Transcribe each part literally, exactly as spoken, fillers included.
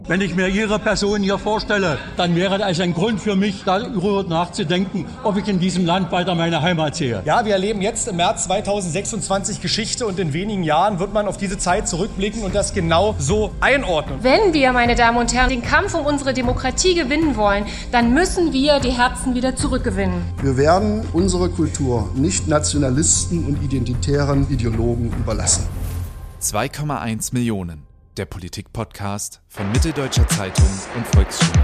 Wenn ich mir Ihre Person hier vorstelle, dann wäre das ein Grund für mich, darüber nachzudenken, ob ich in diesem Land weiter meine Heimat sehe. Ja, wir erleben jetzt im März zweitausendsechsundzwanzig Geschichte und in wenigen Jahren wird man auf diese Zeit zurückblicken und das genau so einordnen. Wenn wir, meine Damen und Herren, den Kampf um unsere Demokratie gewinnen wollen, dann müssen wir die Herzen wieder zurückgewinnen. Wir werden unsere Kultur nicht Nationalisten und identitären Ideologen überlassen. zwei Komma eins Millionen. Der Politik-Podcast von Mitteldeutscher Zeitung und Volksstimme.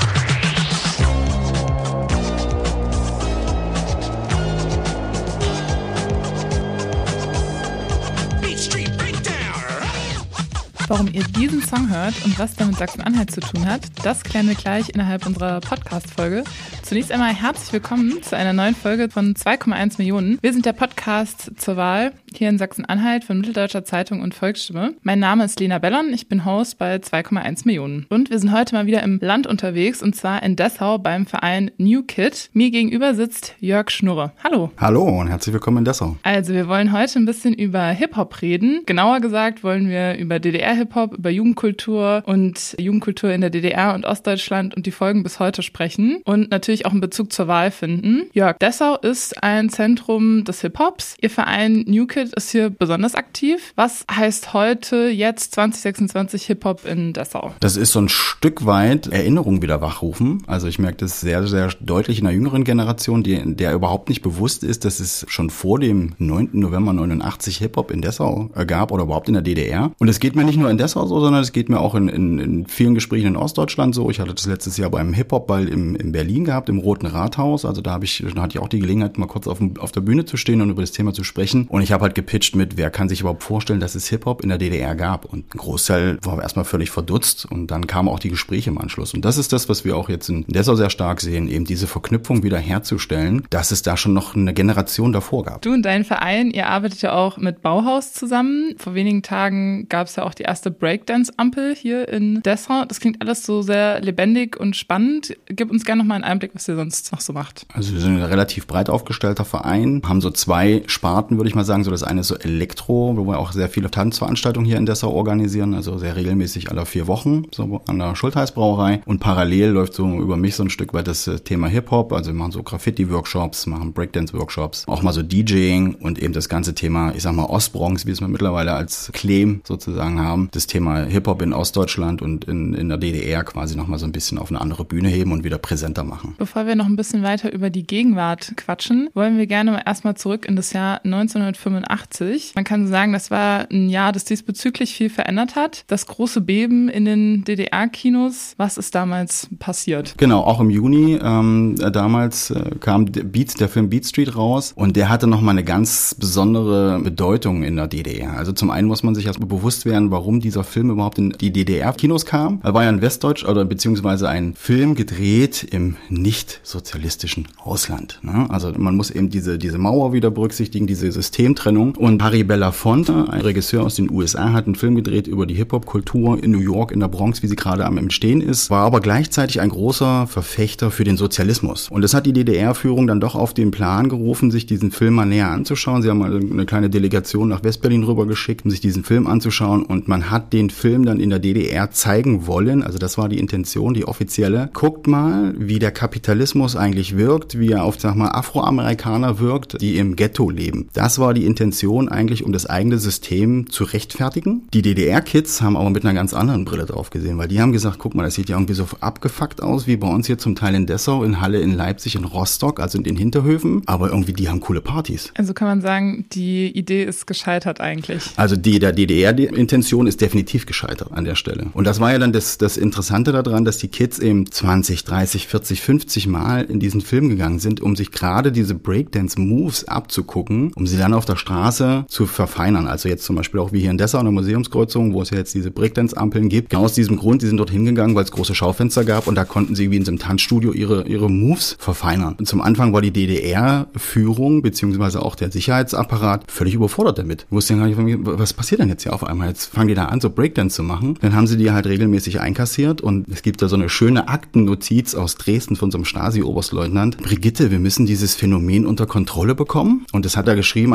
Warum ihr diesen Song hört und was damit Sachsen-Anhalt zu tun hat, das klären wir gleich innerhalb unserer Podcast-Folge. Zunächst einmal herzlich willkommen zu einer neuen Folge von zwei Komma eins Millionen. Wir sind der Podcast zur Wahl hier in Sachsen-Anhalt von Mitteldeutscher Zeitung und Volksstimme. Mein Name ist Lena Bellon, ich bin Host bei zwei Komma eins Millionen. Und wir sind heute mal wieder im Land unterwegs und zwar in Dessau beim Verein New Kid. Mir gegenüber sitzt Jörg Schnurre. Hallo. Hallo und herzlich willkommen in Dessau. Also wir wollen heute ein bisschen über Hip-Hop reden. Genauer gesagt wollen wir über D D R-Hip-Hop, über Jugendkultur und Jugendkultur in der D D R und Ostdeutschland und die Folgen bis heute sprechen und natürlich auch einen Bezug zur Wahl finden. Jörg, Dessau ist ein Zentrum des Hip-Hops. Ihr Verein New Kid ist hier besonders aktiv. Was heißt heute, jetzt zwanzig sechsundzwanzig Hip-Hop in Dessau? Das ist so ein Stück weit Erinnerung wieder wachrufen. Also ich merke das sehr, sehr deutlich in der jüngeren Generation, die, der überhaupt nicht bewusst ist, dass es schon vor dem neunten November neunundachtzig Hip-Hop in Dessau gab oder überhaupt in der D D R. Und es geht mir nicht nur in Dessau so, sondern es geht mir auch in, in, in vielen Gesprächen in Ostdeutschland so. Ich hatte das letztes Jahr beim Hip-Hop-Ball im, in Berlin gehabt, im Roten Rathaus. Also da habe ich, da hatte ich auch die Gelegenheit, mal kurz auf, dem, auf der Bühne zu stehen und über das Thema zu sprechen. Und ich habe halt gepitcht mit, wer kann sich überhaupt vorstellen, dass es Hip-Hop in der D D R gab. Und ein Großteil war erstmal völlig verdutzt und dann kamen auch die Gespräche im Anschluss. Und das ist das, was wir auch jetzt in Dessau sehr stark sehen, eben diese Verknüpfung wieder herzustellen, dass es da schon noch eine Generation davor gab. Du und dein Verein, ihr arbeitet ja auch mit Bauhaus zusammen. Vor wenigen Tagen gab es ja auch die erste Breakdance-Ampel hier in Dessau. Das klingt alles so sehr lebendig und spannend. Gib uns gerne noch mal einen Einblick, was ihr sonst noch so macht. Also wir sind ein relativ breit aufgestellter Verein, haben so zwei Sparten, würde ich mal sagen. So das eine ist so Elektro, wo wir auch sehr viele Tanzveranstaltungen hier in Dessau organisieren, also sehr regelmäßig alle vier Wochen, so an der Schultheiß-Brauerei. Und parallel läuft so über mich so ein Stück weit das Thema Hip-Hop, also wir machen so Graffiti-Workshops, machen Breakdance-Workshops, auch mal so DJing und eben das ganze Thema, ich sag mal Ostbronx, wie es wir mittlerweile als Claim sozusagen haben, das Thema Hip-Hop in Ostdeutschland und in, in der D D R quasi nochmal so ein bisschen auf eine andere Bühne heben und wieder präsenter machen. Bevor wir noch ein bisschen weiter über die Gegenwart quatschen, wollen wir gerne erstmal zurück in das Jahr neunzehnhundertfünfundachtzig. Man kann sagen, das war ein Jahr, das diesbezüglich viel verändert hat. Das große Beben in den D D R-Kinos, was ist damals passiert? Genau, auch im Juni ähm, damals äh, kam Beat, der Film Beat Street raus und der hatte nochmal eine ganz besondere Bedeutung in der D D R. Also zum einen muss man sich erstmal bewusst werden, warum dieser Film überhaupt in die D D R-Kinos kam. Er war ja ein Westdeutsch oder beziehungsweise ein Film gedreht im nicht-sozialistischen Ausland. Ne? Also man muss eben diese diese Mauer wieder berücksichtigen, diese Systemtrennung. Und Harry Belafonte, ein Regisseur aus den U S A, hat einen Film gedreht über die Hip-Hop-Kultur in New York, in der Bronx, wie sie gerade am Entstehen ist, war aber gleichzeitig ein großer Verfechter für den Sozialismus. Und das hat die D D R-Führung dann doch auf den Plan gerufen, sich diesen Film mal näher anzuschauen. Sie haben mal eine kleine Delegation nach Westberlin rübergeschickt, um sich diesen Film anzuschauen. Und man hat den Film dann in der D D R zeigen wollen. Also das war die Intention, die offizielle. Guckt mal, wie der Kapitalismus eigentlich wirkt, wie er auf, sag mal, Afroamerikaner wirkt, die im Ghetto leben. Das war die Intention eigentlich, um das eigene System zu rechtfertigen. Die D D R-Kids haben aber mit einer ganz anderen Brille drauf gesehen, weil die haben gesagt, guck mal, das sieht ja irgendwie so abgefuckt aus, wie bei uns hier zum Teil in Dessau, in Halle, in Leipzig, in Rostock, also in den Hinterhöfen. Aber irgendwie, die haben coole Partys. Also kann man sagen, die Idee ist gescheitert eigentlich. Also die der D D R-Intention ist definitiv gescheitert an der Stelle. Und das war ja dann das, das Interessante daran, dass die Kids eben zwanzig, dreißig, vierzig, fünfzig Mal in diesen Film gegangen sind, um sich gerade diese Breakdance-Moves abzugucken, um sie dann auf der Straße zu verfeinern. Also jetzt zum Beispiel auch wie hier in Dessau an der Museumskreuzung, wo es ja jetzt diese Breakdance-Ampeln gibt. Genau aus diesem Grund, die sind dort hingegangen, weil es große Schaufenster gab und da konnten sie wie in so einem Tanzstudio ihre, ihre Moves verfeinern. Und zum Anfang war die D D R-Führung beziehungsweise auch der Sicherheitsapparat völlig überfordert damit. Ich wusste ja gar nicht, was passiert denn jetzt hier auf einmal? Jetzt fangen die da an, so Breakdance zu machen. Dann haben sie die halt regelmäßig einkassiert und es gibt da so eine schöne Aktennotiz aus Dresden von so einem Stasi-Oberstleutnant. Brigitte, wir müssen dieses Phänomen unter Kontrolle bekommen. Und das hat er geschrieben an eine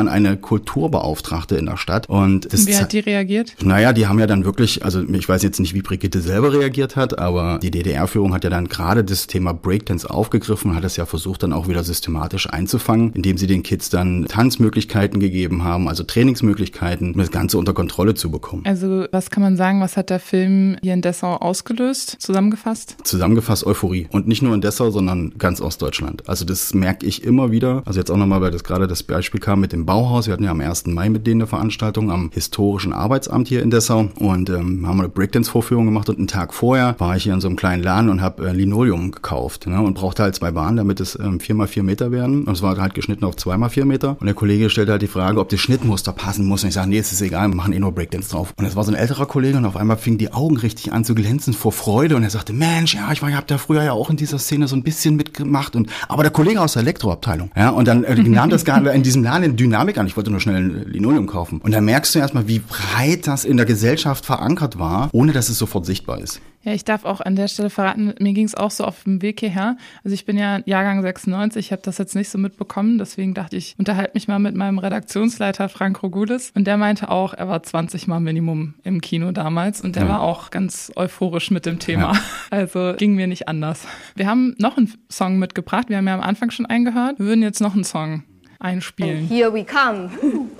Kulturbeauftragte in der Stadt. Und das Wie hat die reagiert? Naja, die haben ja dann wirklich, also ich weiß jetzt nicht, wie Brigitte selber reagiert hat, aber die D D R-Führung hat ja dann gerade das Thema Breakdance aufgegriffen und hat es ja versucht, dann auch wieder systematisch einzufangen, indem sie den Kids dann Tanzmöglichkeiten gegeben haben, also Trainingsmöglichkeiten, um das Ganze unter Kontrolle zu bekommen. Also was kann man sagen, was hat der Film hier in Dessau ausgelöst, zusammengefasst? Zusammengefasst Euphorie. Und nicht nur in Dessau, sondern ganz Ostdeutschland. Also das merke ich immer wieder. Also jetzt auch nochmal, weil das gerade das Beispiel kam mit dem Bauhaus. Wir hatten ja am ersten Mai mit denen eine Veranstaltung am Historischen Arbeitsamt hier in Dessau und ähm, haben eine Breakdance-Vorführung gemacht und einen Tag vorher war ich hier in so einem kleinen Laden und habe äh, Linoleum gekauft, ne, und brauchte halt zwei Bahnen, damit es ähm, vier mal vier Meter werden. Und es war halt geschnitten auf zwei mal vier Meter. Und der Kollege stellte halt die Frage, ob das Schnittmuster passen muss. Und ich sage, nee, es ist egal, wir machen eh nur Breakdance drauf. Und es war so ein älterer Kollege und auf einmal fingen die Augen richtig an zu glänzen vor Freude. Und er sagte, Mensch, ja, ich war, ich hab da früher ja auch in dieser Szene so ein bisschen mitgemacht. Und aber der Kollege aus der Elektroabteilung, ja, und dann äh, nahm das gar in diesem Laden eine Dynamik an. Ich wollte nur schnell ein Linoleum kaufen. Und dann merkst du erstmal, wie breit das in der Gesellschaft verankert war, ohne dass es sofort sichtbar ist. Ja, ich darf auch an der Stelle verraten, mir ging es auch so auf dem Weg hierher. Also ich bin ja Jahrgang sechsundneunzig, ich habe das jetzt nicht so mitbekommen, deswegen dachte ich, unterhalte mich mal mit meinem Redaktionsleiter Frank Rogulis und der meinte auch, er war zwanzig Mal Minimum im Kino damals und der ja. war auch ganz euphorisch mit dem Thema. Ja. Also ging mir nicht anders. Wir haben noch einen Song mitgebracht, wir haben ja am Anfang schon einen gehört, wir würden jetzt noch einen Song einspielen. And here we come.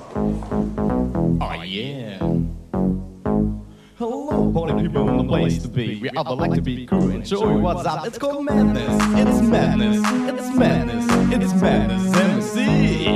Oh yeah. Hello, party people in the place to be. We all like to be cool and show you what's up. It's called madness. It's madness. It's madness. It's madness. M C.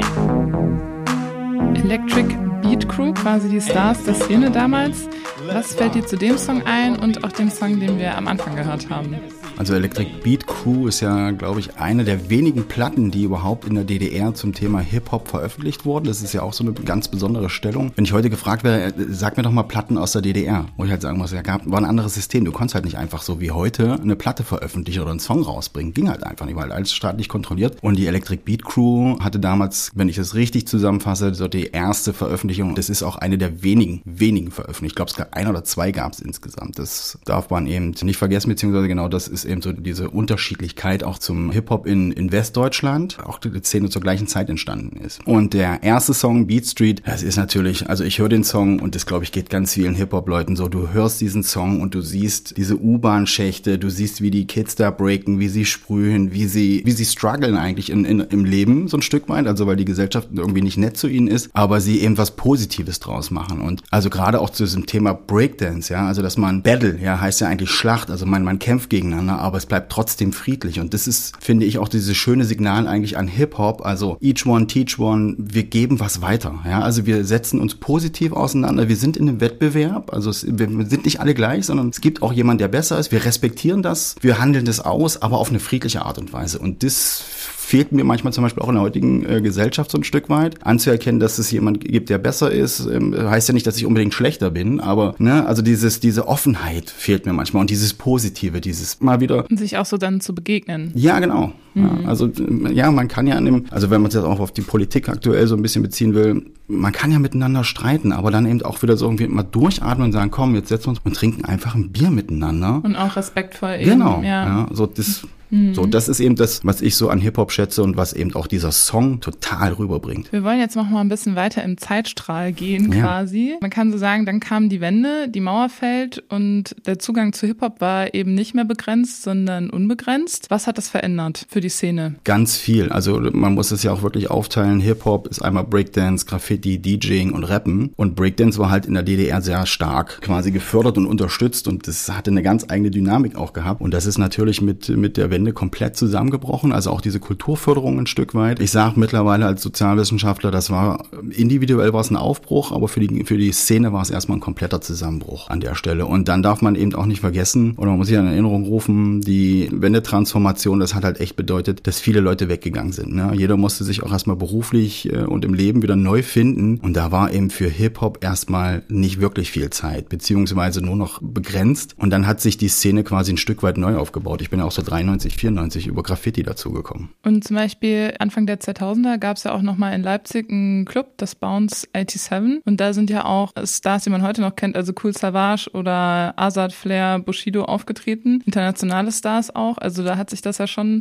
Electric Beat Crew, quasi die Stars der Szene damals. Was fällt dir zu dem Song ein und auch dem Song, den wir am Anfang gehört haben? Also Electric Beat Crew ist ja, glaube ich, eine der wenigen Platten, die überhaupt in der D D R zum Thema Hip-Hop veröffentlicht wurden. Das ist ja auch so eine ganz besondere Stellung. Wenn ich heute gefragt wäre, sag mir doch mal Platten aus der D D R, wo ich halt sagen muss, ja, gab, war ein anderes System. Du konntest halt nicht einfach so wie heute eine Platte veröffentlichen oder einen Song rausbringen. Ging halt einfach nicht, weil alles staatlich kontrolliert. Und die Electric Beat Crew hatte damals, wenn ich es richtig zusammenfasse, so die erste Veröffentlichung. Das ist auch eine der wenigen, wenigen Veröffentlichungen. Ich glaube, es gab ein oder zwei gab es insgesamt. Das darf man eben nicht vergessen, beziehungsweise genau das ist eben so diese Unterschiedlichkeit auch zum Hip-Hop in, in Westdeutschland, auch die Szene zur gleichen Zeit entstanden ist. Und der erste Song, Beat Street, das ist natürlich, also ich höre den Song und das, glaube ich, geht ganz vielen Hip-Hop-Leuten so, du hörst diesen Song und du siehst diese U-Bahn-Schächte, du siehst, wie die Kids da breaken, wie sie sprühen, wie sie, wie sie strugglen eigentlich in, in, im Leben so ein Stück weit, also weil die Gesellschaft irgendwie nicht nett zu ihnen ist, aber sie eben was Positives draus machen. Und also gerade auch zu diesem Thema Breakdance, ja, also dass man Battle, ja, heißt ja eigentlich Schlacht, also man, man kämpft gegeneinander, aber es bleibt trotzdem friedlich. Und das ist, finde ich, auch dieses schöne Signal eigentlich an Hip-Hop, also each one, teach one, wir geben was weiter. Ja, also wir setzen uns positiv auseinander, wir sind in einem Wettbewerb, also es, wir sind nicht alle gleich, sondern es gibt auch jemanden, der besser ist, wir respektieren das, wir handeln das aus, aber auf eine friedliche Art und Weise. Und das fehlt mir manchmal zum Beispiel auch in der heutigen äh, Gesellschaft so ein Stück weit, anzuerkennen, dass es jemand gibt, der besser ist, ähm, heißt ja nicht, dass ich unbedingt schlechter bin, aber ne, also dieses diese Offenheit fehlt mir manchmal und dieses Positive, dieses mal wieder und sich auch so dann zu begegnen. Ja, genau. Mhm. Ja, also ja, man kann ja an dem, also wenn man es jetzt auch auf die Politik aktuell so ein bisschen beziehen will, man kann ja miteinander streiten, aber dann eben auch wieder so irgendwie mal durchatmen und sagen, komm, jetzt setzen wir uns und trinken einfach ein Bier miteinander. Und auch respektvoll eben. Genau, ja. ja, so das So, das ist eben das, was ich so an Hip-Hop schätze und was eben auch dieser Song total rüberbringt. Wir wollen jetzt noch mal ein bisschen weiter im Zeitstrahl gehen ja. quasi. Man kann so sagen, dann kam die Wende, die Mauer fällt und der Zugang zu Hip-Hop war eben nicht mehr begrenzt, sondern unbegrenzt. Was hat das verändert für die Szene? Ganz viel. Also man muss es ja auch wirklich aufteilen. Hip-Hop ist einmal Breakdance, Graffiti, DJing und Rappen. Und Breakdance war halt in der D D R sehr stark quasi gefördert und unterstützt und das hatte eine ganz eigene Dynamik auch gehabt. Und das ist natürlich mit, mit der Wende komplett zusammengebrochen, also auch diese Kulturförderung ein Stück weit. Ich sage mittlerweile als Sozialwissenschaftler, das war individuell war es ein Aufbruch, aber für die für die Szene war es erstmal ein kompletter Zusammenbruch an der Stelle. Und dann darf man eben auch nicht vergessen, oder man muss sich in Erinnerung rufen, die Wendetransformation, das hat halt echt bedeutet, dass viele Leute weggegangen sind. Ne? Jeder musste sich auch erstmal beruflich äh, und im Leben wieder neu finden. Und da war eben für Hip-Hop erstmal nicht wirklich viel Zeit, beziehungsweise nur noch begrenzt. Und dann hat sich die Szene quasi ein Stück weit neu aufgebaut. Ich bin ja auch so dreiundneunzig, vierundneunzig über Graffiti dazugekommen. Und zum Beispiel Anfang der zweitausender gab es ja auch nochmal in Leipzig einen Club, das Bounce siebenundachtzig. Und da sind ja auch Stars, die man heute noch kennt, also Kool Savas oder Azad, Flair, Bushido aufgetreten. Internationale Stars auch. Also da hat sich das ja schon auch nochmal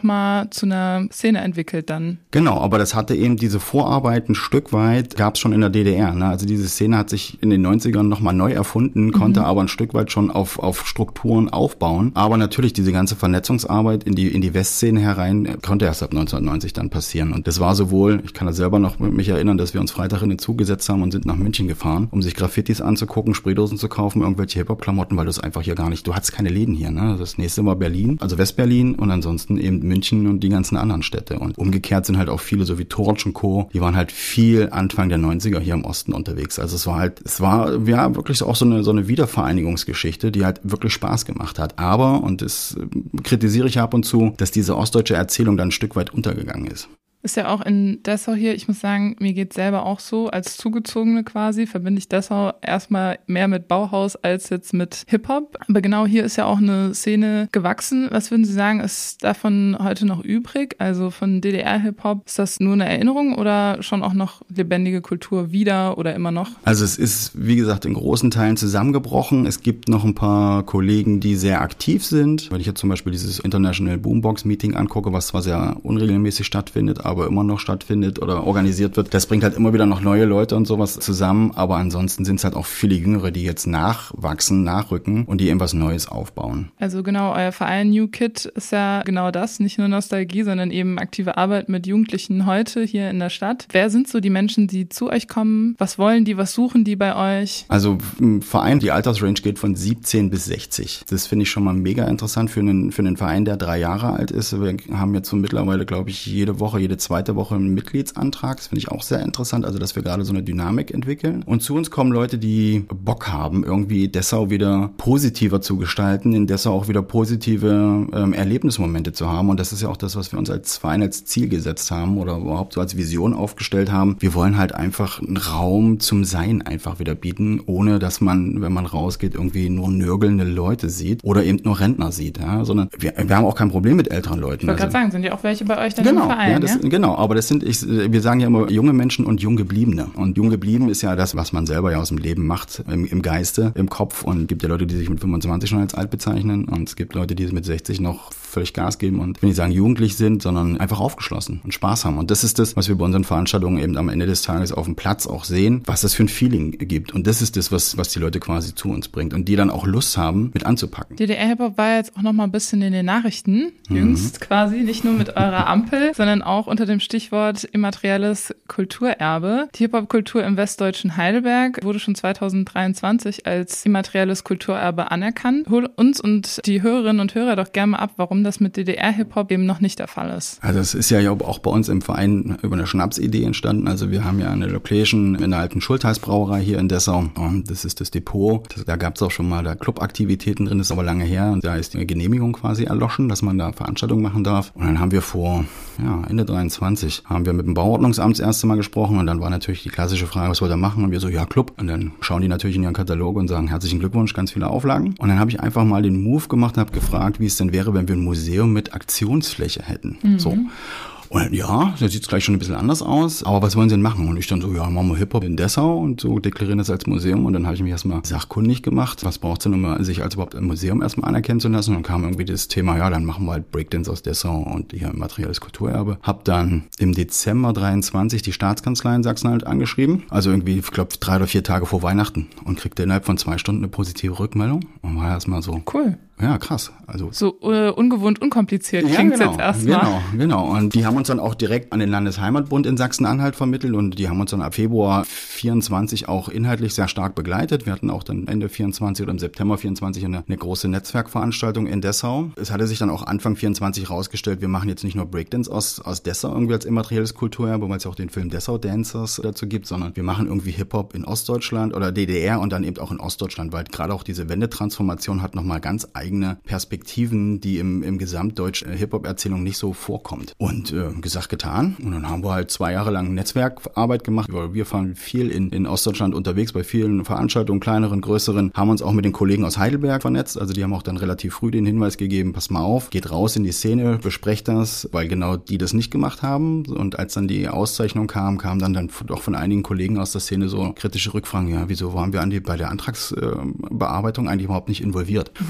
nochmal zu einer Szene entwickelt dann. Genau, aber das hatte eben diese Vorarbeit ein Stück weit, gab es schon in der D D R. Ne? Also diese Szene hat sich in den neunzigern nochmal neu erfunden, konnte mhm. aber ein Stück weit schon auf, auf Strukturen aufbauen. Aber natürlich diese ganze Vernetzungsarbeit in die, in die Westszene herein konnte erst ab neunzehnhundertneunzig dann passieren. Und das war sowohl, ich kann das selber noch mich erinnern, dass wir uns Freitag in den Zug gesetzt haben und sind nach München gefahren, um sich Graffitis anzugucken, Spraydosen zu kaufen, irgendwelche Hip-Hop-Klamotten, weil du es einfach hier gar nicht, du hattest keine Läden hier. Ne? Das nächste war Berlin, also West-Berlin und ansonsten eben München und die ganzen anderen Städte. Und umgekehrt sind halt auch viele, so wie Torch und Co., die waren halt viel Anfang der neunziger hier im Osten unterwegs. Also es war halt, es war ja wirklich auch so eine, so eine Wiedervereinigungsgeschichte, die halt wirklich Spaß gemacht hat. Aber, und das kritisiere ich ab und zu, dass diese ostdeutsche Erzählung dann ein Stück weit untergegangen ist. Ist ja auch in Dessau hier, ich muss sagen, mir geht's selber auch so, als Zugezogene quasi, verbinde ich Dessau erstmal mehr mit Bauhaus als jetzt mit Hip-Hop. Aber genau hier ist ja auch eine Szene gewachsen. Was würden Sie sagen, ist davon heute noch übrig? Also von D D R-Hip-Hop, ist das nur eine Erinnerung oder schon auch noch lebendige Kultur wieder oder immer noch? Also es ist, wie gesagt, in großen Teilen zusammengebrochen. Es gibt noch ein paar Kollegen, die sehr aktiv sind. Wenn ich jetzt zum Beispiel dieses International Boombox Meeting angucke, was zwar sehr unregelmäßig stattfindet, aber immer noch stattfindet oder organisiert wird. Das bringt halt immer wieder noch neue Leute und sowas zusammen, aber ansonsten sind es halt auch viele Jüngere, die jetzt nachwachsen, nachrücken und die eben was Neues aufbauen. Also genau, euer Verein New Kid ist ja genau das, nicht nur Nostalgie, sondern eben aktive Arbeit mit Jugendlichen heute hier in der Stadt. Wer sind so die Menschen, die zu euch kommen? Was wollen die, was suchen die bei euch? Also im Verein, die Altersrange geht von siebzehn bis sechzig. Das finde ich schon mal mega interessant für einen, für einen Verein, der drei Jahre alt ist. Wir haben jetzt so mittlerweile, glaube ich, jede Woche, jede zweite Woche einen Mitgliedsantrag. Das finde ich auch sehr interessant, also dass wir gerade so eine Dynamik entwickeln. Und zu uns kommen Leute, die Bock haben, irgendwie Dessau wieder positiver zu gestalten, in Dessau auch wieder positive ähm, Erlebnismomente zu haben. Und das ist ja auch das, was wir uns als Verein als Ziel gesetzt haben oder überhaupt so als Vision aufgestellt haben. Wir wollen halt einfach einen Raum zum Sein einfach wieder bieten, ohne dass man, wenn man rausgeht, irgendwie nur nörgelnde Leute sieht oder eben nur Rentner sieht. Ja? Sondern wir, wir haben auch kein Problem mit älteren Leuten. Ich wollte also, gerade sagen, sind ja auch welche bei euch dann genau, im Verein, ja? Das, ja? Genau, aber das sind, ich, wir sagen ja immer junge Menschen und Junggebliebene. Und Junggeblieben ist ja das, was man selber ja aus dem Leben macht, im, im Geiste, im Kopf. Und es gibt ja Leute, die sich mit fünfundzwanzig schon als alt bezeichnen. Und es gibt Leute, die mit sechzig noch völlig Gas geben und, will nicht sagen jugendlich sind, sondern einfach aufgeschlossen und Spaß haben. Und das ist das, was wir bei unseren Veranstaltungen eben am Ende des Tages auf dem Platz auch sehen, was das für ein Feeling gibt. Und das ist das, was, was die Leute quasi zu uns bringt. Und die dann auch Lust haben, mit anzupacken. D D R-Hip-Hop war jetzt auch noch mal ein bisschen in den Nachrichten, jüngst mhm. quasi, nicht nur mit eurer Ampel, sondern auch unter dem Stichwort immaterielles Kulturerbe. Die Hip-Hop-Kultur im westdeutschen Heidelberg wurde schon zweitausenddreiundzwanzig als immaterielles Kulturerbe anerkannt. Hol uns und die Hörerinnen und Hörer doch gerne mal ab, warum das mit D D R-Hip-Hop eben noch nicht der Fall ist. Also es ist ja auch bei uns im Verein über eine Schnapsidee entstanden. Also wir haben ja eine Location in der alten Schultheiß-Brauerei hier in Dessau. Und das ist das Depot. Das, da gab es auch schon mal da Clubaktivitäten drin, das ist aber lange her. Und da ist die Genehmigung quasi erloschen, dass man da Veranstaltungen machen darf. Und dann haben wir vor ja, Ende dreiundzwanzig haben wir mit dem Bauordnungsamt das erste Mal gesprochen. Und dann war natürlich die klassische Frage, was wollt ihr machen? Und wir so, ja, Club. Und dann schauen die natürlich in ihren Katalog und sagen, herzlichen Glückwunsch, ganz viele Auflagen. Und dann habe ich einfach mal den Move gemacht und habe gefragt, wie es denn wäre, wenn wir ein Museum mit Aktionsfläche hätten. Mhm. So. Und ja, da sieht es gleich schon ein bisschen anders aus. Aber was wollen sie denn machen? Und ich dann so, ja, machen wir Hip-Hop in Dessau und so deklarieren das als Museum. Und dann habe ich mich erstmal sachkundig gemacht. Was braucht es denn, um sich als überhaupt ein Museum erstmal anerkennen zu lassen? Und dann kam irgendwie das Thema, ja, dann machen wir halt Breakdance aus Dessau und hier immaterielles Kulturerbe. Hab dann im Dezember dreiundzwanzig die Staatskanzlei in Sachsen-Anhalt angeschrieben. Also irgendwie, ich glaube, drei oder vier Tage vor Weihnachten. Und kriegte innerhalb von zwei Stunden eine positive Rückmeldung. Und war erstmal so. Cool. Ja, krass. Also so uh, ungewohnt, unkompliziert klingt es ja, genau, jetzt erstmal. Genau, genau. Und die haben uns dann auch direkt an den Landesheimatbund in Sachsen-Anhalt vermittelt und die haben uns dann ab Februar vierundzwanzig auch inhaltlich sehr stark begleitet. Wir hatten auch dann Ende vierundzwanzig oder im September vierundzwanzig eine, eine große Netzwerkveranstaltung in Dessau. Es hatte sich dann auch Anfang vierundzwanzig rausgestellt, wir machen jetzt nicht nur Breakdance aus, aus Dessau irgendwie als immaterielles Kulturerbe, weil es ja auch den Film Dessau Dancers dazu gibt, sondern wir machen irgendwie Hip-Hop in Ostdeutschland oder D D R und dann eben auch in Ostdeutschland, weil gerade auch diese Wendetransformation hat nochmal ganz eigene Perspektiven, die im, im gesamtdeutschen Hip-Hop-Erzählung nicht so vorkommt. Und äh, gesagt, getan. Und dann haben wir halt zwei Jahre lang Netzwerkarbeit gemacht. Wir fahren viel in, in Ostdeutschland unterwegs, bei vielen Veranstaltungen, kleineren, größeren, haben uns auch mit den Kollegen aus Heidelberg vernetzt. Also die haben auch dann relativ früh den Hinweis gegeben, pass mal auf, geht raus in die Szene, besprecht das, weil genau die das nicht gemacht haben. Und als dann die Auszeichnung kam, kam dann, dann doch von einigen Kollegen aus der Szene so kritische Rückfragen. Ja, wieso waren wir an die, bei der Antragsbearbeitung eigentlich überhaupt nicht involviert? Mhm. Und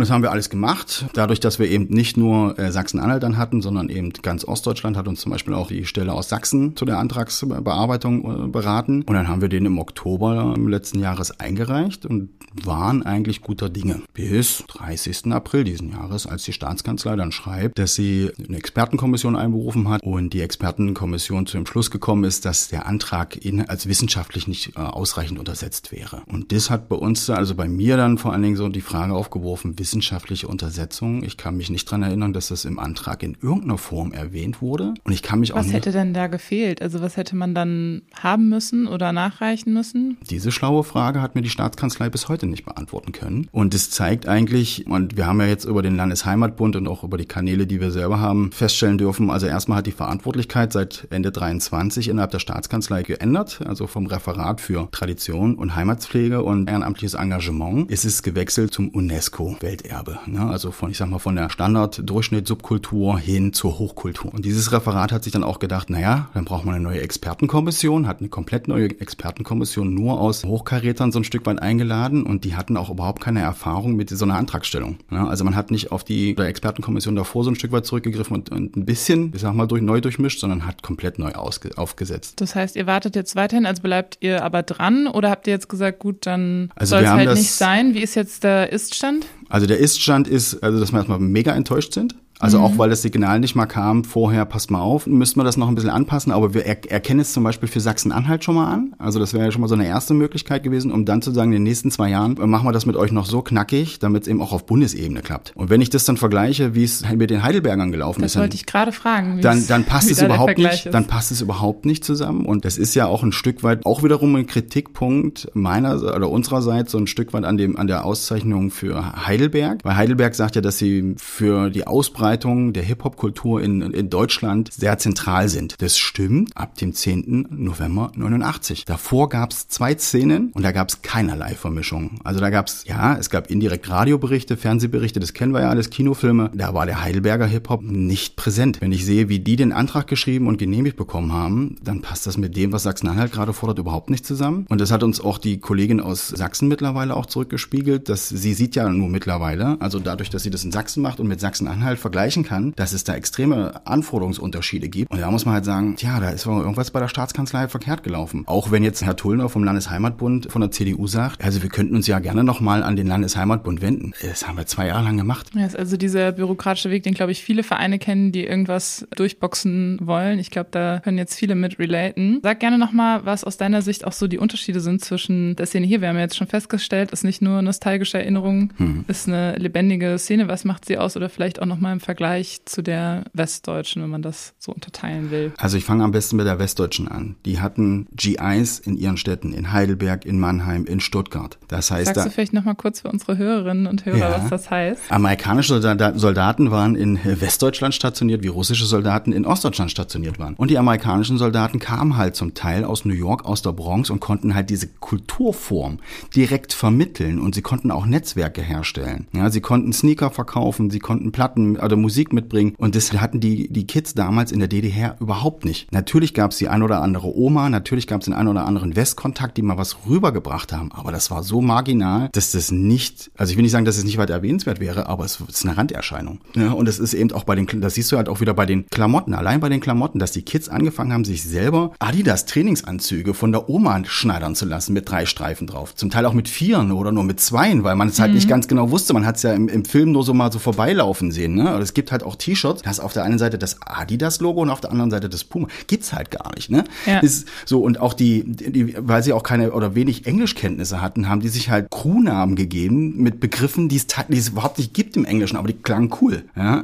das haben wir alles gemacht. Dadurch, dass wir eben nicht nur äh, Sachsen-Anhalt dann hatten, sondern eben ganz Ostdeutschland hat uns zum Beispiel auch die Stelle aus Sachsen zu der Antragsbearbeitung äh, beraten. Und dann haben wir den im Oktober letzten Jahres eingereicht und waren eigentlich guter Dinge. Bis dreißigsten April diesen Jahres, als die Staatskanzlei dann schreibt, dass sie eine Expertenkommission einberufen hat und die Expertenkommission zu dem Schluss gekommen ist, dass der Antrag in, als wissenschaftlich nicht äh, ausreichend untersetzt wäre. Und das hat bei uns, also bei mir dann vor allen Dingen so die Frage aufgeworfen, wissenschaftliche Untersetzung. Ich kann mich nicht dran erinnern, dass das im Antrag in irgendeiner Form erwähnt wurde. Und ich kann mich auch Was nicht... hätte denn da gefehlt? Also was hätte man dann haben müssen oder nachreichen müssen? Diese schlaue Frage hat mir die Staatskanzlei bis heute nicht beantworten können. Und es zeigt eigentlich, und wir haben ja jetzt über den Landesheimatbund und auch über die Kanäle, die wir selber haben, feststellen dürfen, also erstmal hat die Verantwortlichkeit seit Ende dreiundzwanzig innerhalb der Staatskanzlei geändert, also vom Referat für Tradition und Heimatspflege und ehrenamtliches Engagement ist es gewechselt zum UNESCO-Welterbe. Ne? Also von, ich sag mal, von der Standard-Durchschnitt-Subkultur hin zur Hochkultur. Und dieses Referat hat sich dann auch gedacht, naja, dann braucht man eine neue Expertenkommission, hat eine komplett neue Expertenkommission nur aus Hochkarätern so ein Stück weit eingeladen und die hatten auch überhaupt keine Erfahrung mit so einer Antragstellung. Ne? Also man hat nicht auf die der Expertenkommission davor so ein Stück weit zurückgegriffen und, und ein bisschen, ich sag mal, durch, neu durchmischt, sondern hat komplett neu ausge, aufgesetzt. Das heißt, ihr wartet jetzt weiterhin, also bleibt ihr aber dran oder habt ihr jetzt gesagt, gut, dann also soll es halt das, nicht sein? Wie ist jetzt der Ist-Stand? Also der Ist-Stand ist, also dass wir erstmal mega enttäuscht sind. Also auch, weil das Signal nicht mal kam, vorher, passt mal auf, müssten wir das noch ein bisschen anpassen, aber wir er- erkennen es zum Beispiel für Sachsen-Anhalt schon mal an. Also das wäre ja schon mal so eine erste Möglichkeit gewesen, um dann zu sagen, in den nächsten zwei Jahren machen wir das mit euch noch so knackig, damit es eben auch auf Bundesebene klappt. Und wenn ich das dann vergleiche, wie es mit den Heidelbergern gelaufen das ist, Das wollte ich gerade fragen. Dann, dann passt es überhaupt nicht, ist. dann passt es überhaupt nicht zusammen. Und das ist ja auch ein Stück weit, auch wiederum ein Kritikpunkt meiner oder unsererseits, so ein Stück weit an dem, an der Auszeichnung für Heidelberg. Weil Heidelberg sagt ja, dass sie für die Ausbreitung der Hip Hip-Hop-Kultur in, in Deutschland sehr zentral sind. Das stimmt ab dem zehnten November neunundachtzig. Davor gab es zwei Szenen und da gab es keinerlei Vermischung. Also da gab es, ja, es gab indirekt Radioberichte, Fernsehberichte, das kennen wir ja alles, Kinofilme. Da war der Heidelberger Hip-Hop nicht präsent. Wenn ich sehe, wie die den Antrag geschrieben und genehmigt bekommen haben, dann passt das mit dem, was Sachsen-Anhalt gerade fordert, überhaupt nicht zusammen. Und das hat uns auch die Kollegin aus Sachsen mittlerweile auch zurückgespiegelt, dass sie sieht ja nur mittlerweile, also dadurch, dass sie das in Sachsen macht und mit Sachsen-Anhalt vergleichen kann, dass es da extreme Anforderungsunterschiede gibt. Und da muss man halt sagen, tja, da ist irgendwas bei der Staatskanzlei verkehrt gelaufen. Auch wenn jetzt Herr Tullner vom Landesheimatbund von der C D U sagt, also wir könnten uns ja gerne nochmal an den Landesheimatbund wenden. Das haben wir zwei Jahre lang gemacht. Ja, ist also dieser bürokratische Weg, den, glaube ich, viele Vereine kennen, die irgendwas durchboxen wollen. Ich glaube, da können jetzt viele mit relaten. Sag gerne nochmal, was aus deiner Sicht auch so die Unterschiede sind zwischen der Szene hier. Wir haben ja jetzt schon festgestellt, ist nicht nur nostalgische Erinnerung, hm. ist eine lebendige Szene. Was macht sie aus? Oder vielleicht auch nochmal im Vergleich zu der Westdeutschen, wenn man das so unterteilen will. Also ich fange am besten mit der Westdeutschen an. Die hatten G Is in ihren Städten, in Heidelberg, in Mannheim, in Stuttgart. Das heißt, Sagst da, du vielleicht nochmal kurz für unsere Hörerinnen und Hörer, ja, was das heißt? Amerikanische Soldaten waren in Westdeutschland stationiert, wie russische Soldaten in Ostdeutschland stationiert waren. Und die amerikanischen Soldaten kamen halt zum Teil aus New York, aus der Bronx und konnten halt diese Kulturform direkt vermitteln und sie konnten auch Netzwerke herstellen. Ja, sie konnten Sneaker verkaufen, sie konnten Platten oder Musik mitbringen und das hatten die, die Kids damals in der D D R überhaupt nicht. Natürlich gab es die ein oder andere Oma, natürlich gab es den ein oder anderen Westkontakt, die mal was rübergebracht haben, aber das war so marginal, dass das nicht, also ich will nicht sagen, dass es nicht weiter erwähnenswert wäre, aber es ist eine Randerscheinung. Ja, und es ist eben auch bei den, das siehst du halt auch wieder bei den Klamotten, allein bei den Klamotten, dass die Kids angefangen haben, sich selber Adidas Trainingsanzüge von der Oma schneidern zu lassen mit drei Streifen drauf. Zum Teil auch mit vieren oder nur mit zweien, weil man es halt mhm. nicht ganz genau wusste. Man hat es ja im, im Film nur so mal so vorbeilaufen sehen. Ne? Aber es gibt halt auch T-Shirts, da ist auf der einen Seite das Adidas-Logo und auf der anderen Seite das Puma. Gibt's halt gar nicht. Ne? Ja. Ist so, und auch die, die, weil sie auch keine oder wenig Englischkenntnisse hatten, haben die sich halt Crewnamen gegeben mit Begriffen, die es, die es überhaupt nicht gibt im Englischen, aber die klangen cool. Ja?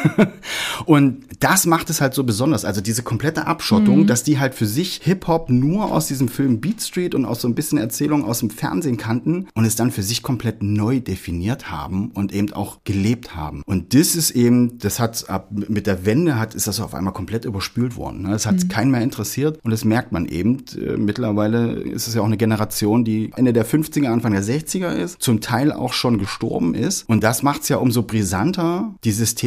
Und das macht es halt so besonders. Also diese komplette Abschottung, mhm. dass die halt für sich Hip-Hop nur aus diesem Film Beat Street und aus so ein bisschen Erzählung aus dem Fernsehen kannten und es dann für sich komplett neu definiert haben und eben auch gelebt haben. Und das ist eben, das hat ab mit der Wende hat, ist das auf einmal komplett überspült worden. Das hat mhm. keinen mehr interessiert und das merkt man eben. Mittlerweile ist es ja auch eine Generation, die Ende der fünfziger, Anfang der sechziger ist, zum Teil auch schon gestorben ist. Und das macht es ja umso brisanter, dieses Thema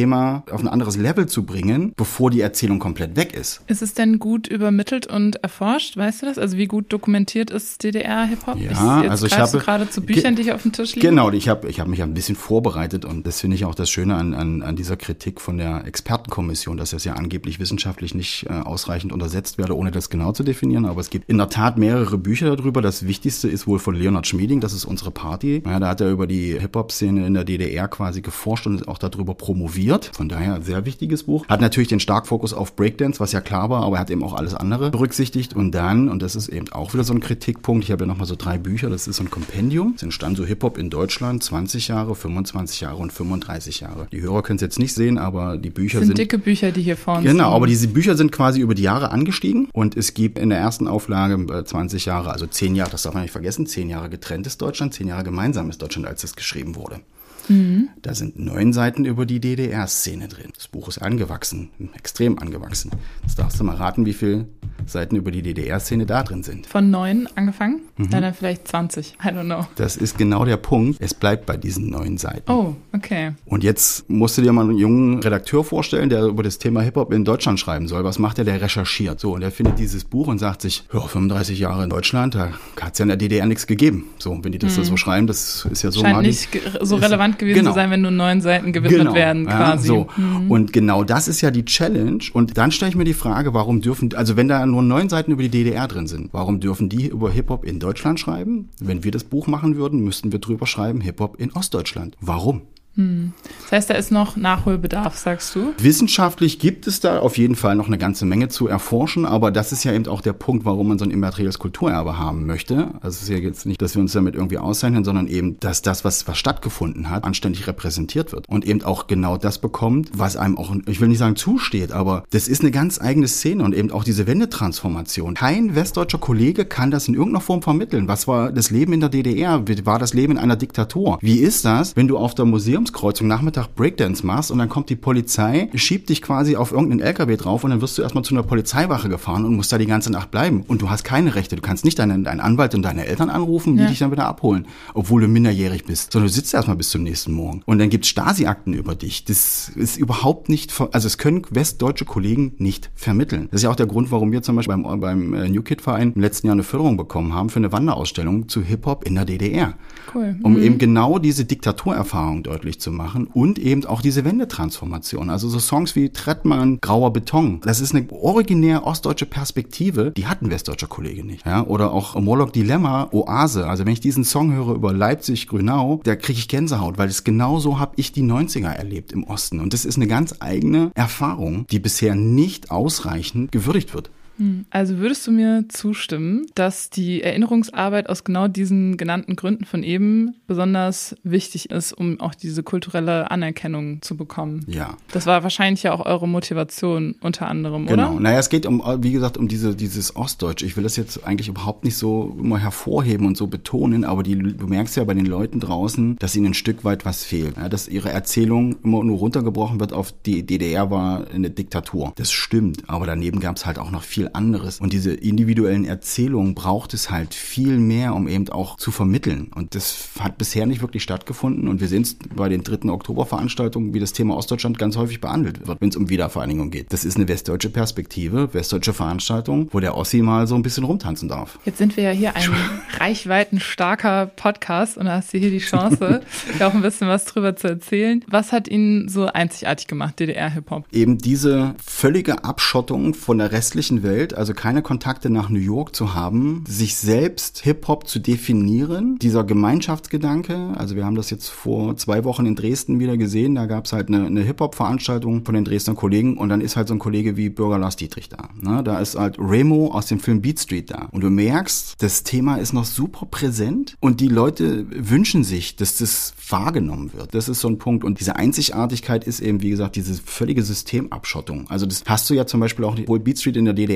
auf ein anderes Level zu bringen, bevor die Erzählung komplett weg ist. Ist es denn gut übermittelt und erforscht? Weißt du das? Also wie gut dokumentiert ist D D R-Hip-Hop? Ja, ich, also ich habe gerade zu Büchern, die hier auf dem Tisch liegen. Genau, ich habe ich hab mich ein bisschen vorbereitet und das finde ich auch das Schöne an, an, an dieser Kritik von der Expertenkommission, dass das ja angeblich wissenschaftlich nicht äh, ausreichend untersetzt werde, ohne das genau zu definieren. Aber es gibt in der Tat mehrere Bücher darüber. Das wichtigste ist wohl von Leonard Schmieding, das ist unsere Party. Ja, da hat er über die Hip-Hop-Szene in der D D R quasi geforscht und auch darüber promoviert. Von daher ein sehr wichtiges Buch. Hat natürlich den Starkfokus auf Breakdance, was ja klar war, aber er hat eben auch alles andere berücksichtigt. Und dann, und das ist eben auch wieder so ein Kritikpunkt, ich habe ja nochmal so drei Bücher, das ist so ein Kompendium. Es entstand so Hip-Hop in Deutschland, zwanzig Jahre, fünfundzwanzig Jahre und fünfunddreißig Jahre. Die Hörer können es jetzt nicht sehen, aber die Bücher sind... sind dicke Bücher, die hier vorne sind. Genau, aber diese Bücher sind quasi über die Jahre angestiegen und es gibt in der ersten Auflage zwanzig Jahre, also zehn Jahre, das darf man nicht vergessen, zehn Jahre getrenntes Deutschland, zehn Jahre gemeinsames Deutschland, als es geschrieben wurde. Mhm. Da sind neun Seiten über die D D R-Szene drin. Das Buch ist angewachsen, extrem angewachsen. Jetzt darfst du mal raten, wie viele Seiten über die D D R-Szene da drin sind. Von neun angefangen? Mhm. Ja, dann vielleicht zwanzig. I don't know. Das ist genau der Punkt. Es bleibt bei diesen neun Seiten. Oh, okay. Und jetzt musst du dir mal einen jungen Redakteur vorstellen, der über das Thema Hip-Hop in Deutschland schreiben soll. Was macht er? Der recherchiert. So, und der findet dieses Buch und sagt sich, ja, fünfunddreißig Jahre in Deutschland, da hat es ja in der D D R nichts gegeben. So, wenn die das mhm. da so schreiben, das ist ja so... Scheint nicht ge- so relevant gewesen genau. zu sein, wenn nur neun Seiten gewidmet genau. werden quasi. Ja, so. Mhm. Und genau das ist ja die Challenge. Und dann stelle ich mir die Frage, warum dürfen, also wenn da nur neun Seiten über die D D R drin sind, warum dürfen die über Hip-Hop in Deutschland schreiben? Wenn wir das Buch machen würden, müssten wir drüber schreiben, Hip-Hop in Ostdeutschland. Warum? Hm. Das heißt, da ist noch Nachholbedarf, sagst du? Wissenschaftlich gibt es da auf jeden Fall noch eine ganze Menge zu erforschen, aber das ist ja eben auch der Punkt, warum man so ein immaterielles Kulturerbe haben möchte. Also es ist ja jetzt nicht, dass wir uns damit irgendwie auszeichnen, sondern eben, dass das, was, was stattgefunden hat, anständig repräsentiert wird und eben auch genau das bekommt, was einem auch, ich will nicht sagen zusteht, aber das ist eine ganz eigene Szene und eben auch diese Wendetransformation. Kein westdeutscher Kollege kann das in irgendeiner Form vermitteln. Was war das Leben in der D D R? Wie war das Leben in einer Diktatur? Wie ist das, wenn du auf der Museum Kreuzung Nachmittag Breakdance machst und dann kommt die Polizei, schiebt dich quasi auf irgendeinen L K W drauf und dann wirst du erstmal zu einer Polizeiwache gefahren und musst da die ganze Nacht bleiben. Und du hast keine Rechte. Du kannst nicht deinen, deinen Anwalt und deine Eltern anrufen, die ja. dich dann wieder abholen, obwohl du minderjährig bist. Sondern du sitzt erstmal bis zum nächsten Morgen. Und dann gibt's Stasi-Akten über dich. Das ist überhaupt nicht, also es können westdeutsche Kollegen nicht vermitteln. Das ist ja auch der Grund, warum wir zum Beispiel beim, beim New Kid Verein im letzten Jahr eine Förderung bekommen haben für eine Wanderausstellung zu Hip-Hop in der D D R. Cool. Um mhm. eben genau diese Diktaturerfahrung deutlich zu machen und eben auch diese Wendetransformation. Also so Songs wie Trettmann, Grauer Beton, das ist eine originär ostdeutsche Perspektive, die hat ein westdeutscher Kollege nicht. Ja? Oder auch Moloch Dilemma, Oase. Also wenn ich diesen Song höre über Leipzig, Grünau, da kriege ich Gänsehaut, weil es genau so habe ich die neunziger erlebt im Osten. Und das ist eine ganz eigene Erfahrung, die bisher nicht ausreichend gewürdigt wird. Also würdest du mir zustimmen, dass die Erinnerungsarbeit aus genau diesen genannten Gründen von eben besonders wichtig ist, um auch diese kulturelle Anerkennung zu bekommen? Ja. Das war wahrscheinlich ja auch eure Motivation unter anderem, genau. oder? Naja, es geht um, wie gesagt, um diese, dieses Ostdeutsche. Ich will das jetzt eigentlich überhaupt nicht so immer hervorheben und so betonen, aber die, du merkst ja bei den Leuten draußen, dass ihnen ein Stück weit was fehlt. Ja, dass ihre Erzählung immer nur runtergebrochen wird auf die D D R war eine Diktatur. Das stimmt, aber daneben gab es halt auch noch viel anderes. Und diese individuellen Erzählungen braucht es halt viel mehr, um eben auch zu vermitteln. Und das hat bisher nicht wirklich stattgefunden. Und wir sehen es bei den dritten Oktober-Veranstaltungen, wie das Thema Ostdeutschland ganz häufig behandelt wird, wenn es um Wiedervereinigung geht. Das ist eine westdeutsche Perspektive, westdeutsche Veranstaltung, wo der Ossi mal so ein bisschen rumtanzen darf. Jetzt sind wir ja hier ein reichweitenstarker Podcast und da hast du hier die Chance, ja auch ein bisschen was drüber zu erzählen. Was hat ihn so einzigartig gemacht, D D R-Hip-Hop? Eben diese völlige Abschottung von der restlichen Welt, also keine Kontakte nach New York zu haben, sich selbst Hip-Hop zu definieren, dieser Gemeinschaftsgedanke, also wir haben das jetzt vor zwei Wochen in Dresden wieder gesehen, da gab es halt eine, eine Hip-Hop-Veranstaltung von den Dresdner Kollegen und dann ist halt so ein Kollege wie Bürger Lars Dietrich da. Ne? Da ist halt Remo aus dem Film Beat Street da und du merkst, das Thema ist noch super präsent und die Leute wünschen sich, dass das wahrgenommen wird. Das ist so ein Punkt und diese Einzigartigkeit ist eben, wie gesagt, diese völlige Systemabschottung. Also das hast du ja zum Beispiel auch, obwohl Beat Street in der D D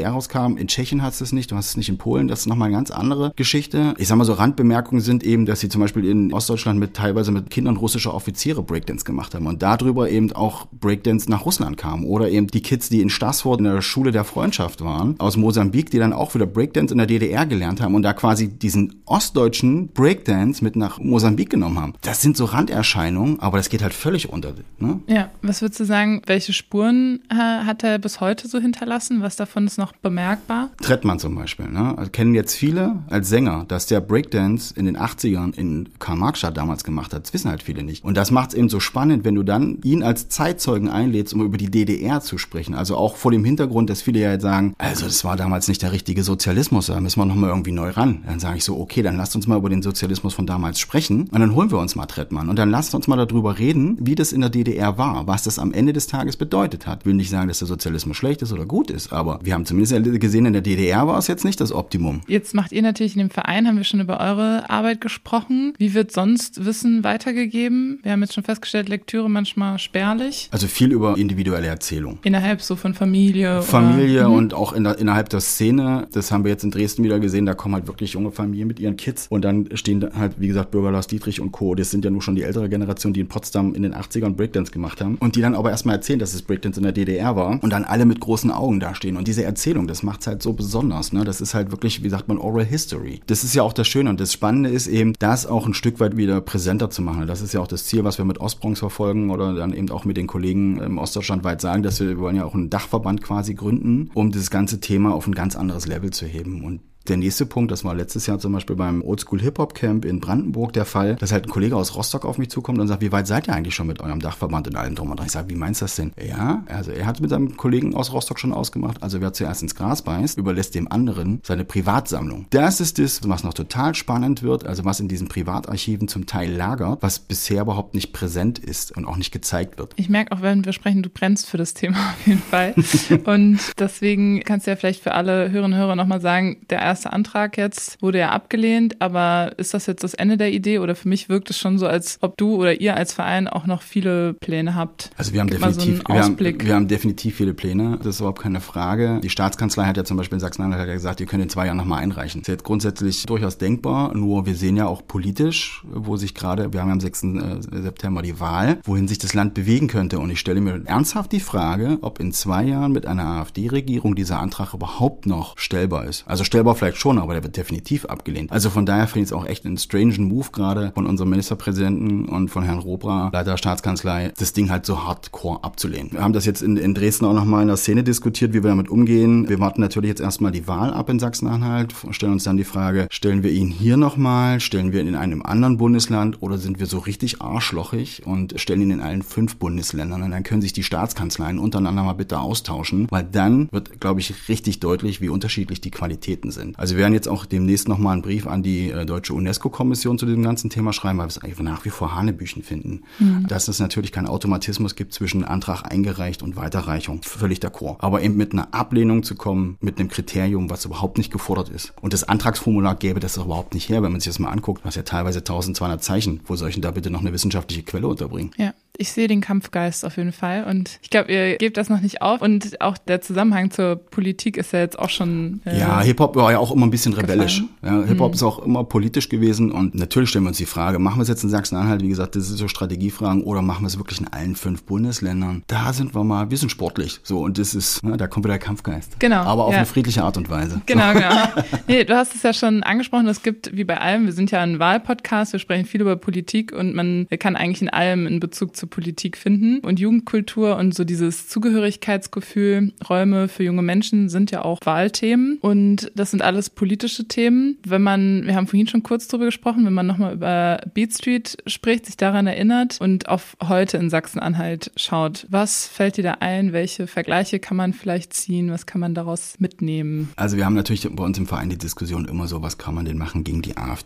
R rauskam. In Tschechien hast du es nicht, du hast es nicht in Polen, das ist nochmal eine ganz andere Geschichte. Ich sag mal so, Randbemerkungen sind eben, dass sie zum Beispiel in Ostdeutschland mit teilweise mit Kindern russischer Offiziere Breakdance gemacht haben und darüber eben auch Breakdance nach Russland kam. Oder eben die Kids, die in Stassfurt in der Schule der Freundschaft waren, aus Mosambik, die dann auch wieder Breakdance in der D D R gelernt haben und da quasi diesen ostdeutschen Breakdance mit nach Mosambik genommen haben. Das sind so Randerscheinungen, aber das geht halt völlig unter. Ne? Ja, was würdest du sagen, welche Spuren äh, hat er bis heute so hinterlassen? Was davon ist noch bemerkbar? Trettmann zum Beispiel. Ne? Also kennen jetzt viele als Sänger, dass der Breakdance in den achtzigern in Karl-Marx-Stadt damals gemacht hat. Das wissen halt viele nicht. Und das macht es eben so spannend, wenn du dann ihn als Zeitzeugen einlädst, um über die D D R zu sprechen. Also auch vor dem Hintergrund, dass viele ja jetzt sagen, also das war damals nicht der richtige Sozialismus, da müssen wir nochmal irgendwie neu ran. Dann sage ich so, okay, dann lasst uns mal über den Sozialismus von damals sprechen und dann holen wir uns mal Trettmann und dann lasst uns mal darüber reden, wie das in der D D R war, was das am Ende des Tages bedeutet hat. Ich will nicht sagen, dass der Sozialismus schlecht ist oder gut ist, aber wir haben zumindest gesehen, in der D D R war es jetzt nicht das Optimum. Jetzt macht ihr natürlich in dem Verein, haben wir schon über eure Arbeit gesprochen. Wie wird sonst Wissen weitergegeben? Wir haben jetzt schon festgestellt, Lektüre manchmal spärlich. Also viel über individuelle Erzählung. Innerhalb so von Familie. Familie oder, und auch in der, innerhalb der Szene. Das haben wir jetzt in Dresden wieder gesehen. Da kommen halt wirklich junge Familien mit ihren Kids. Und dann stehen da halt, wie gesagt, Bürger Lars Dietrich und Co. Das sind ja nur schon die ältere Generation, die in Potsdam in den achtzigern Breakdance gemacht haben. Und die dann aber erstmal erzählen, dass es Breakdance in der D D R war. Und dann alle mit großen Augen dastehen. Und diese Erzählung, das macht's halt so besonders. Ne? Das ist halt wirklich, wie sagt man, Oral History. Das ist ja auch das Schöne. Und das Spannende ist eben, das auch ein Stück weit wieder präsenter zu machen. Das ist ja auch das Ziel, was wir mit Ostbronx verfolgen oder dann eben auch mit den Kollegen im Ostdeutschland weit sagen, dass wir, wir wollen ja auch einen Dachverband quasi gründen, um dieses ganze Thema auf ein ganz anderes Level zu heben. Und der nächste Punkt, das war letztes Jahr zum Beispiel beim Oldschool Hip-Hop Camp in Brandenburg der Fall, dass halt ein Kollege aus Rostock auf mich zukommt und sagt, wie weit seid ihr eigentlich schon mit eurem Dachverband und allem drum und dran? Ich sage, wie meinst du das denn? Ja, also er hat mit seinem Kollegen aus Rostock schon ausgemacht, also wer zuerst ins Gras beißt, überlässt dem anderen seine Privatsammlung. Das ist das, was noch total spannend wird, also was in diesen Privatarchiven zum Teil lagert, was bisher überhaupt nicht präsent ist und auch nicht gezeigt wird. Ich merke auch, wenn wir sprechen, du brennst für das Thema auf jeden Fall. Und deswegen kannst du ja vielleicht für alle Hörerinnen und Hörer nochmal sagen, der erste Antrag jetzt wurde ja abgelehnt, aber ist das jetzt das Ende der Idee oder für mich wirkt es schon so, als ob du oder ihr als Verein auch noch viele Pläne habt? Also wir haben, definitiv, so wir haben, wir haben definitiv viele Pläne, das ist überhaupt keine Frage. Die Staatskanzlei hat ja zum Beispiel in Sachsen-Anhalt gesagt, ihr könnt in zwei Jahren nochmal einreichen. Das ist jetzt grundsätzlich durchaus denkbar, nur wir sehen ja auch politisch, wo sich gerade, wir haben ja am sechsten September die Wahl, wohin sich das Land bewegen könnte und ich stelle mir ernsthaft die Frage, ob in zwei Jahren mit einer AfD-Regierung dieser Antrag überhaupt noch stellbar ist. Also stellbar vielleicht schon, aber der wird definitiv abgelehnt. Also von daher finde ich es auch echt einen strangen Move gerade von unserem Ministerpräsidenten und von Herrn Robra, Leiter der Staatskanzlei, das Ding halt so hardcore abzulehnen. Wir haben das jetzt in, in Dresden auch nochmal in der Szene diskutiert, wie wir damit umgehen. Wir warten natürlich jetzt erstmal die Wahl ab in Sachsen-Anhalt, stellen uns dann die Frage, stellen wir ihn hier nochmal, stellen wir ihn in einem anderen Bundesland oder sind wir so richtig arschlochig und stellen ihn in allen fünf Bundesländern und dann können sich die Staatskanzleien untereinander mal bitte austauschen, weil dann wird, glaube ich, richtig deutlich, wie unterschiedlich die Qualitäten sind. Also wir werden jetzt auch demnächst nochmal einen Brief an die äh, Deutsche UNESCO-Kommission zu diesem ganzen Thema schreiben, weil wir es eigentlich nach wie vor Hanebüchen finden. Mhm. Dass es natürlich keinen Automatismus gibt zwischen Antrag eingereicht und Weiterreichung. Völlig d'accord. Aber eben mit einer Ablehnung zu kommen, mit einem Kriterium, was überhaupt nicht gefordert ist. Und das Antragsformular gäbe das überhaupt nicht her, wenn man sich das mal anguckt. Was ja teilweise eintausendzweihundert Zeichen. Wo soll ich denn da bitte noch eine wissenschaftliche Quelle unterbringen? Ja. Ich sehe den Kampfgeist auf jeden Fall und ich glaube, ihr gebt das noch nicht auf und auch der Zusammenhang zur Politik ist ja jetzt auch schon äh, Ja, Hip-Hop war ja auch immer ein bisschen rebellisch. Ja, Hip-Hop mhm. ist auch immer politisch gewesen und natürlich stellen wir uns die Frage, machen wir es jetzt in Sachsen-Anhalt, wie gesagt, das sind so Strategiefragen oder machen wir es wirklich in allen fünf Bundesländern? Da sind wir mal, wir sind sportlich so und das ist, ne, da kommt wieder der Kampfgeist. Genau. Aber auf ja. eine friedliche Art und Weise. Genau, genau. Nee, du hast es ja schon angesprochen, es gibt wie bei allem, wir sind ja ein Wahlpodcast, wir sprechen viel über Politik und man kann eigentlich in allem einen Bezug zur Politik finden. Und Jugendkultur und so dieses Zugehörigkeitsgefühl, Räume für junge Menschen sind ja auch Wahlthemen und das sind alles politische Themen. Wenn man, wir haben vorhin schon kurz drüber gesprochen, wenn man nochmal über Beat Street spricht, sich daran erinnert und auf heute in Sachsen-Anhalt schaut, was fällt dir da ein? Welche Vergleiche kann man vielleicht ziehen? Was kann man daraus mitnehmen? Also wir haben natürlich bei uns im Verein die Diskussion immer so, was kann man denn machen gegen die AfD?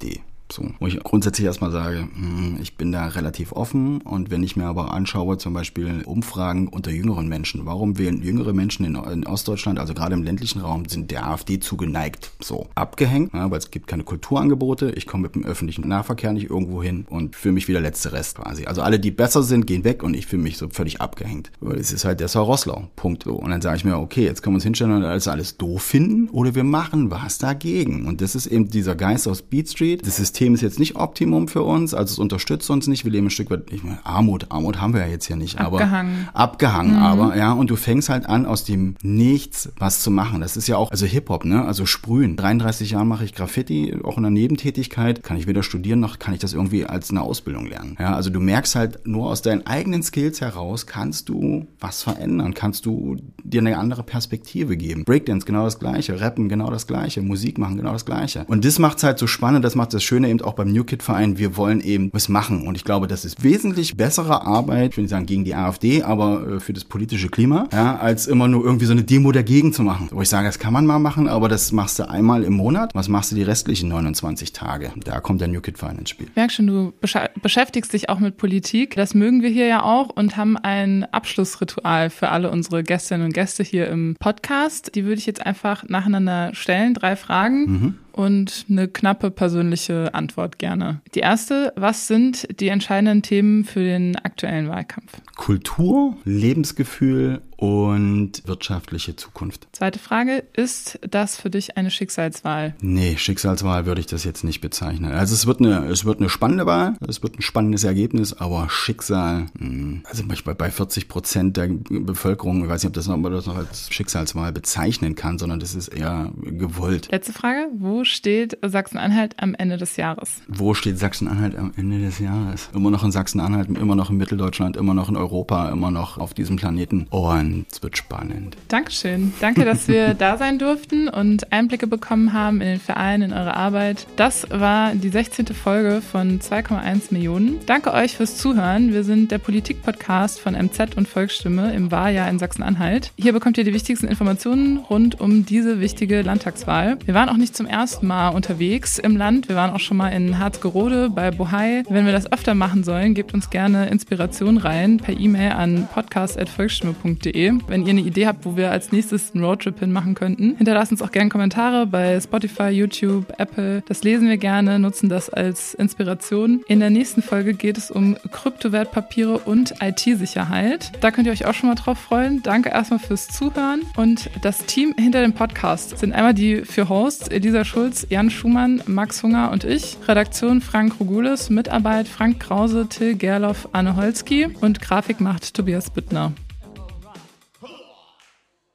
So, wo ich grundsätzlich erstmal sage, ich bin da relativ offen und wenn ich mir aber anschaue, zum Beispiel Umfragen unter jüngeren Menschen, warum wählen jüngere Menschen in, in Ostdeutschland, also gerade im ländlichen Raum, sind der AfD zugeneigt? So, abgehängt, ja, weil es gibt keine Kulturangebote, ich komme mit dem öffentlichen Nahverkehr nicht irgendwo hin und fühle mich wie der letzte Rest quasi. Also alle, die besser sind, gehen weg und ich fühle mich so völlig abgehängt. Weil es ist halt der Rosslau, Punkt. So. Und dann sage ich mir, okay, jetzt können wir uns hinstellen und alles, alles doof finden oder wir machen was dagegen. Und das ist eben dieser Geist aus Beat Street. Das System ist jetzt nicht Optimum für uns, also es unterstützt uns nicht. Wir leben ein Stück weit, ich meine, Armut, Armut haben wir ja jetzt hier nicht. Abgehangen. Aber, abgehangen, mhm. aber, ja, und du fängst halt an, aus dem Nichts was zu machen. Das ist ja auch, also Hip-Hop, ne, also Sprühen. dreiunddreißig Jahren mache ich Graffiti, auch in der Nebentätigkeit. Kann ich weder studieren, noch kann ich das irgendwie als eine Ausbildung lernen. Ja, also du merkst halt, nur aus deinen eigenen Skills heraus kannst du was verändern, kannst du dir eine andere Perspektive geben. Breakdance, genau das Gleiche. Rappen, genau das Gleiche. Musik machen, genau das Gleiche. Und das macht es halt so spannend, das macht das Schöne eben auch beim New Kid Verein. Wir wollen eben was machen. Und ich glaube, das ist wesentlich bessere Arbeit, ich will nicht sagen gegen die AfD, aber äh, für das politische Klima, ja, als immer nur irgendwie so eine Demo dagegen zu machen. Wo ich sage, das kann man mal machen, aber das machst du einmal im Monat. Was machst du die restlichen neunundzwanzig Tage? Da kommt der New Kid Verein ins Spiel. Ich merke schon, du besch- beschäftigst dich auch mit Politik. Das mögen wir hier ja auch und haben ein Abschlussritual für alle unsere Gästinnen und Gäste hier im Podcast. Die würde ich jetzt einfach nacheinander stellen. Drei Fragen. Mhm. Und eine knappe persönliche Antwort gerne. Die erste, was sind die entscheidenden Themen für den aktuellen Wahlkampf? Kultur, Lebensgefühl und wirtschaftliche Zukunft. Zweite Frage, ist das für dich eine Schicksalswahl? Nee, Schicksalswahl würde ich das jetzt nicht bezeichnen. Also es wird eine, es wird eine spannende Wahl, es wird ein spannendes Ergebnis, aber Schicksal, mh, also manchmal bei vierzig Prozent der Bevölkerung, ich weiß nicht, ob das noch, ob man das noch als Schicksalswahl bezeichnen kann, sondern das ist eher gewollt. Letzte Frage, wo steht Sachsen-Anhalt am Ende des Jahres? Wo steht Sachsen-Anhalt am Ende des Jahres? Immer noch in Sachsen-Anhalt, immer noch in Mitteldeutschland, immer noch in Europa, immer noch auf diesem Planeten. Und es wird spannend. Dankeschön. Danke, dass wir da sein durften und Einblicke bekommen haben in den Verein, in eure Arbeit. Das war die sechzehnte Folge von zwei Komma eins Millionen. Danke euch fürs Zuhören. Wir sind der Politik-Podcast von M Z und Volksstimme im Wahljahr in Sachsen-Anhalt. Hier bekommt ihr die wichtigsten Informationen rund um diese wichtige Landtagswahl. Wir waren auch nicht zum ersten Mal unterwegs im Land. Wir waren auch schon mal in Harzgerode bei Bohai. Wenn wir das öfter machen sollen, gebt uns gerne Inspiration rein per E-Mail an podcast at volksstimme punkt de. Wenn ihr eine Idee habt, wo wir als nächstes einen Roadtrip hin machen könnten, hinterlasst uns auch gerne Kommentare bei Spotify, YouTube, Apple. Das lesen wir gerne, nutzen das als Inspiration. In der nächsten Folge geht es um Kryptowertpapiere und I T-Sicherheit. Da könnt ihr euch auch schon mal drauf freuen. Danke erstmal fürs Zuhören. Und das Team hinter dem Podcast sind einmal die vier Hosts, Elisa Schulz, Jan Schumann, Max Hunger und ich. Redaktion Frank Rogulis, Mitarbeit Frank Krause, Till Gerloff, Anne Holzki und Grafik macht Tobias Büttner.